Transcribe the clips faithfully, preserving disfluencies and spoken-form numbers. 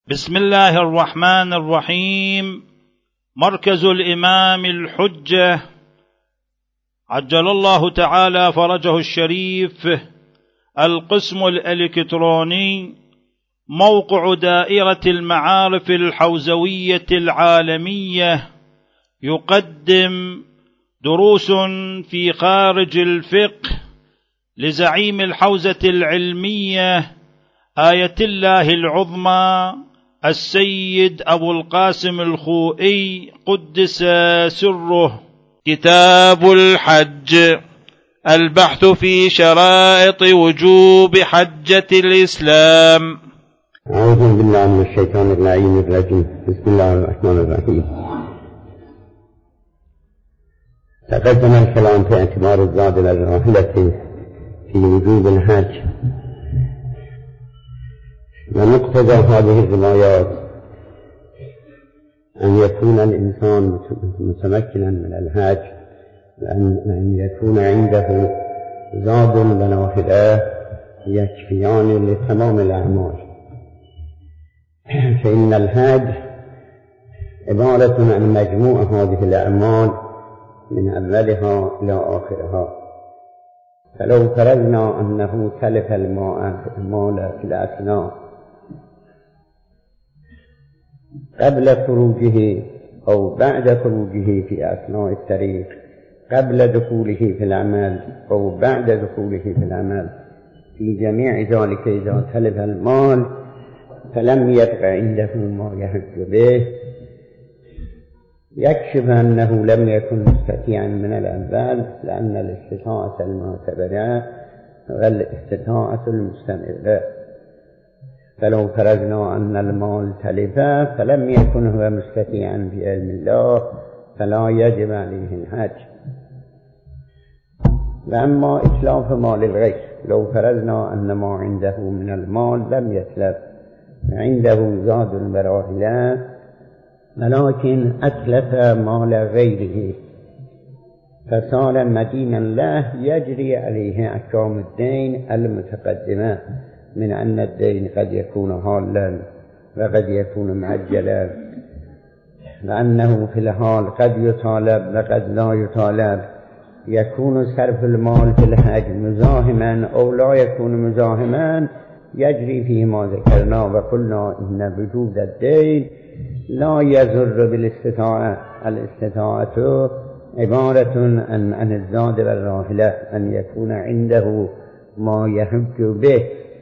بسم الله الرحمن الرحيم. مركز الإمام الحجة عجل الله تعالى فرجه الشريف، القسم الإلكتروني، موقع دائرة المعارف الحوزوية العالمية، يقدم دروس في خارج الفقه لزعيم الحوزة العلمية آية الله العظمى السيد أبو القاسم الخوئي قدس سره. كتاب الحج، البحث في شرائط وجوب حجة الإسلام. أعوذ بالله من الشيطان اللعين الرجيم. بسم الله الرحمن الرحيم. تقدم الكلام في اعتبار الزاد والراحلة في وجوب الحج، ومقتضى هذه الروايات أن يكون الإنسان متمكنا من الحج، وأن يكون عنده زاد ونافلة يكفيان لتمام الأعمال، فإن الحج عبارة عن مجموع هذه الأعمال من أولها إلى آخرها. فلو فرضنا أنه تلف المال في الأثناء قبل خروجه أو بعد خروجه في أثناء الطريق، قبل دخوله في العمل أو بعد دخوله في العمل، في جميع ذلك إذا تلف المال فلم يبق عنده ما يحج به، يكشف أنه لم يكن مستطيعا من الأول، لأن الاستطاعة المعتبرة والاستطاعة المستمرة. فلو فرضنا أن المال تلف فلم يكن هو مستطيعا بعلم الله فلا يجب عليه الحج. وأما إتلاف مال الغير، لو فرضنا أن ما عنده من المال لم يتلف، عنده زاد وراحلة ولكن أتلف مال غيره فصار مدينا له، يجري عليه أحكام الدين المتقدمة من أن الدين قد يكون حالا وقد يكون معجلا، وأنه في الحال قد يطالب وقد لا يطالب، يكون صرف المال في الحج مزاحما أو لا يكون مزاحما، يجري فيه ما ذكرنا. وقلنا إن وجود الدين لا يضر بالاستطاعة، الاستطاعة عبارة عن عن الزاد والراحلة، أن يكون عنده ما يحج به،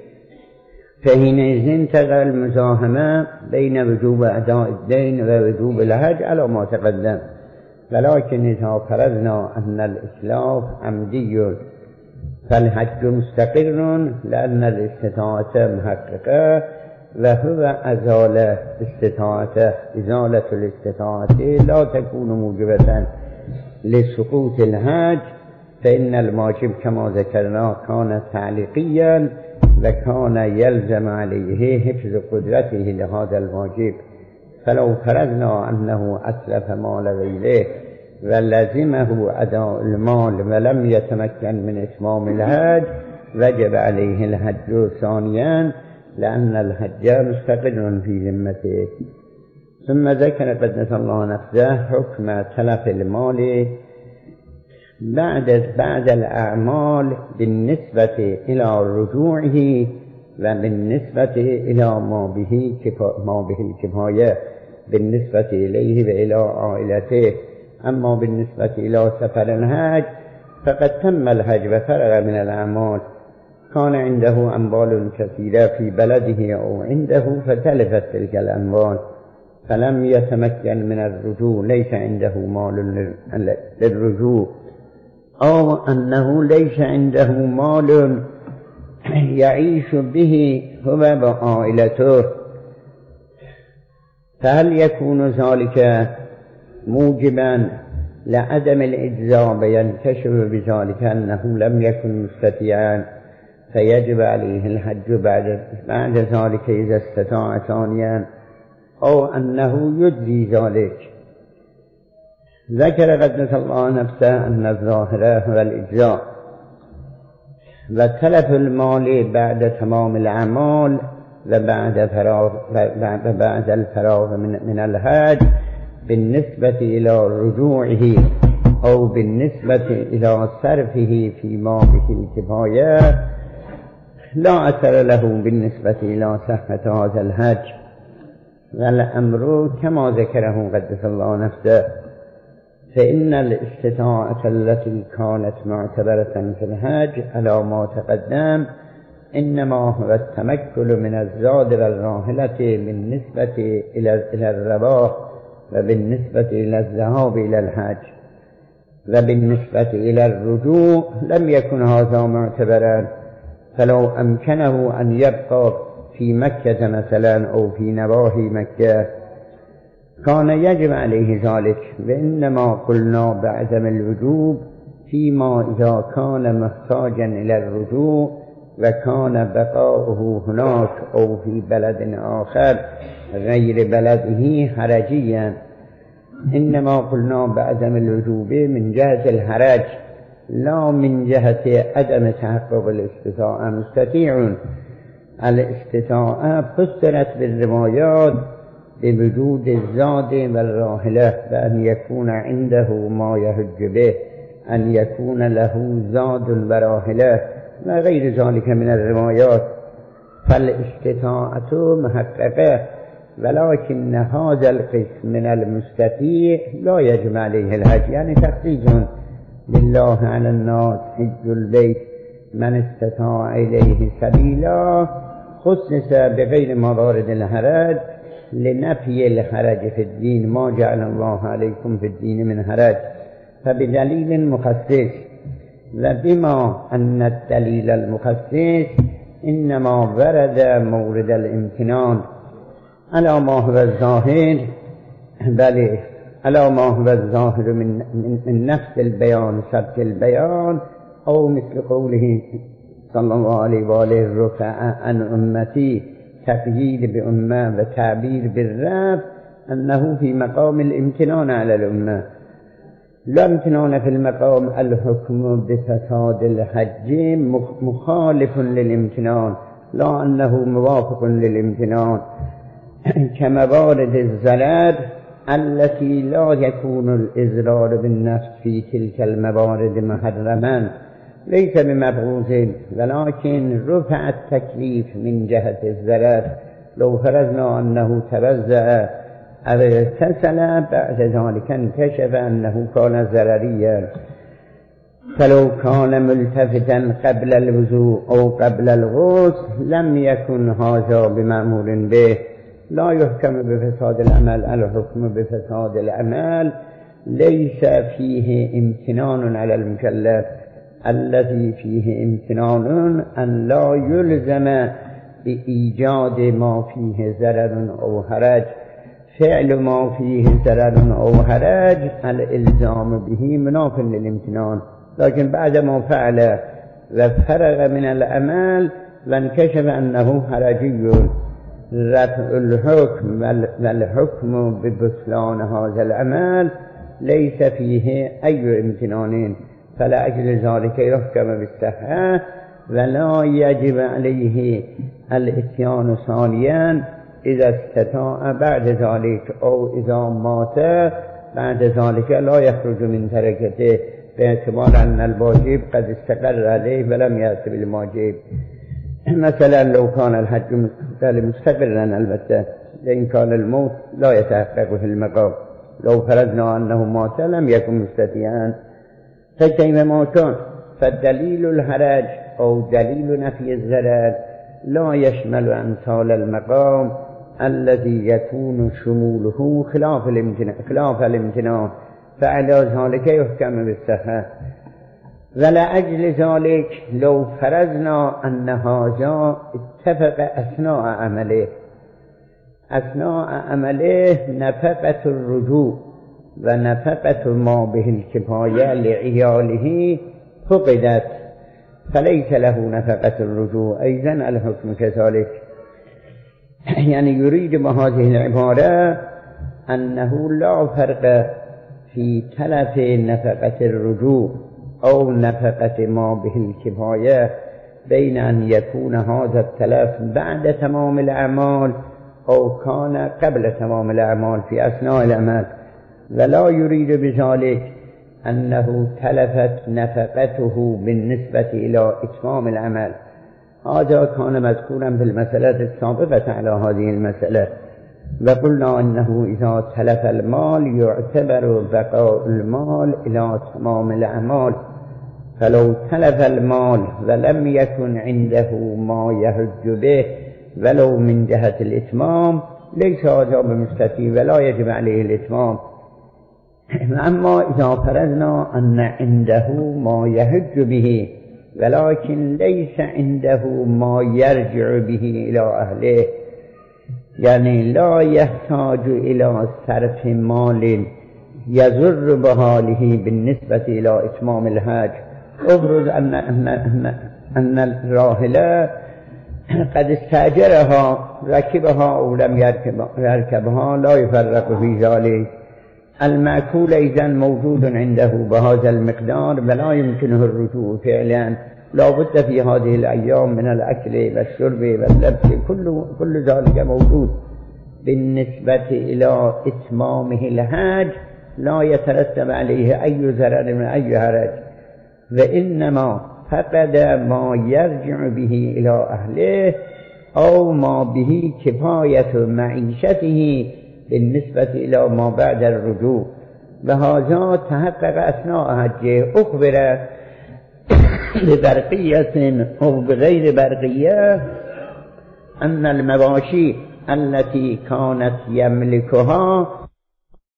فحينئذ انتقل المزاحمة بين وجوب أداء الدين ووجوب الحج على ما تقدم. ولكن إذا فرضنا أن الإتلاف عمدي فالحج مستقر، لأن الاستطاعة محققة وهو أزال استطاعته. إزالة الاستطاعة لا تكون موجبة لسقوط الحج، فإن الواجب كما ذكرنا كان تعليقيا، وكان يلزم عليه حفظ قدرته لهذا الواجب. فلو فرضنا أنه أتلف مال غيره ولزمه أداء المال ولم يتمكن من إتمام الحج، وجب عليه الحج ثانيا، لأن الحج مستقر في ذمته. ثم ذكر قدس الله نفسه حكم تلف المال بعد بعد الأعمال بالنسبة إلى رجوعه وبالنسبة إلى ما به ما به الكفاية بالنسبة إليه وإلى عائلته. أما بالنسبة إلى سفر الحج فقد تم الحج وفرغ من الأعمال، كان عنده أموال كثيرة في بلده أو عنده فتلفت تلك الأموال فلم يتمكن من الرجوع، ليس عنده مال للرجوع، أو أنه ليس عنده مال يعيش به هو وعائلته، فهل يكون ذلك موجبا لعدم الإجزاء؟ وينكشف بذلك أنه لم يكن مستطيعا، فيجب عليه الحج بعد بعد ذلك إذا استطاع ثانيا، أو أنه يجزي ذلك. ذكر قدس الله نفسه أن الظاهر هو الإجزاء، وتلف المال بعد تمام الأعمال وبعد فراغ بعد الفراغ من, من الحج بالنسبة إلى رجوعه أو بالنسبة إلى صرفه فيما به الكفاية لا أثر له بالنسبة إلى صحة هذا الحج. والأمر كما ذكره قدس الله نفسه، فإن الاستطاعة التي كانت معتبرة في الحج على ما تقدم إنما هو التمكن من الزاد والراحلة بالنسبة إلى الرباح وبالنسبة إلى الذهاب إلى الحج، وبالنسبة إلى الرجوع لم يكن هذا معتبرا. فلو أمكنه أن يبقى في مكة مثلا أو في نواحي مكة كان يجب عليه ذلك، وإنما قلنا بعدم الوجوب فيما إذا كان محتاجا إلى الرجوع وكان بقاؤه هناك أو في بلد آخر غير بلده حرجيا. إنما قلنا بعدم الوجوب من جهة الحرج لا من جهة عدم تحقق الاستطاعة. مستطيع الاستطاعة فسرت بالروايات بوجود الزاد والراحلة، بأن يكون عنده ما يحج به، أن يكون له زاد وراحلة وغير ذلك من الروايات. فالاستطاعة محققة، ولكن هذا القسم من المستطيع لا يجب عليه الحج. يعني تخصيص لله على الناس حج البيت من استطاع إليه سبيلا خصص بغير موارد الحرج لنفي الحرج في الدين، ما جعل الله عليكم في الدين من حرج، فبدليل مخصص. وبما أن الدليل المخصص إنما ورد مورد الامتنان على ما هو الظاهر، بل على ما هو الظاهر من, من, من نفس البيان سبك البيان، أو مثل قوله صلى الله عليه وآله رفع عن أمتي، تقييد بأمة وتعبير بالرب، أنه في مقام الامتنان على الأمة، لا امتنان في المقام الحكم بفساد الحج مخالف للامتنان، لا أنه موافق للامتنان، كموارد الزرر التي لا يكون الإزرار بالنفس في تلك الموارد محرما ليس بمبغوث، ولكن رفع التكليف من جهة الزرر. لو فرضنا أنه توزع أو اغتسل بعد ذلك انكشف أنه كان زرريا، فلو كان ملتفتا قبل الوضوء أو قبل الغسل لم يكن هذا بمأمور به. لا يحكم بفساد العمل، الحكم بفساد العمل ليس فيه امتنان على المكلف، الذي فيه امتنان أن لا يلزم بإيجاد ما فيه ضرر أو حرج. فعل ما فيه ضرر أو حرج الإلزام به مناف للامتنان، لكن بعد ما فعل وفرغ من العمل وانكشف أنه حرجي رفع الحكم والحكم ببطلان هذا العمل ليس فيه أي امتنان، فلأجل ذلك يحكم بالصحة ولا يجب عليه الاتيان ثانيا إذا استطاع بعد ذلك، أو إذا مات بعد ذلك لا يخرج من تركته، باعتبار أن الواجب قد استقر عليه ولم يأتي بالواجب. مثلا لو كان الحج مستقرا البتة، لأن كان الموت لا يتحقق في المقام، لو فرضنا أنه مات لم يكن مستطيعا، فكيف ما كان؟ فالدليل الحرج أو دليل نفي الزرر لا يشمل أمثال المقام الذي يكون شموله خلاف الامتنان, خلاف الامتنان فعلى ذلك يحكم بالصحة. ولأجل ذلك لو فرضنا أن هذا اتفق أثناء عمله أثناء عمله نفقة الرجوع ونفقة ما به الكفاية لعياله فقدت، فليس له نفقة الرجوع، أيضا الحكم كذلك. يعني يريد بهذه العبارة أنه لا فرق في تلف نفقة الرجوع أو نفقة ما به الكفاية بين أن يكون هذا التلف بعد تمام الأعمال أو كان قبل تمام الأعمال في أثناء العمل، ولا يريد بذلك أنه تلفت نفقته بالنسبة إلى إتمام العمل. هذا كان مذكورا في المسألة السابقة على هذه المسألة، وقلنا أنه إذا تلف المال يعتبر بقاء المال إلى تمام الأعمال، فلو تلف المال ولم يكن عنده ما يحج به ولو من جهة الإتمام ليس هذا بمستفي ولا يجب عليه الإتمام. أما إذا فرضنا أن عنده ما يحج به ولكن ليس عنده ما يرجع به إلى أهله، يعني لا يحتاج إلى صرف مال يضر بحاله بالنسبة إلى إتمام الحج. افرض أن, أن, أن, أن الراحلة قد استأجرها ركبها أو لم يركبها لا يفرق في ذلك. المأكول إذن موجود عنده بهذا المقدار ولا يمكنه الرجوع فعلا، لا بد في هذه الأيام من الأكل والشرب واللبس، كل, كل ذلك موجود. بالنسبة إلى إتمامه الحج لا يترتب عليه أي ضرر من أي حرج، وإنما فقد ما يرجع به إلى أهله أو ما به كفاية معيشته بالنسبة إلى ما بعد الرجوع، وهذا تحقق أثناء حجه. أخبر ببرقية أو بغير برقية أن المواشي التي كانت يملكها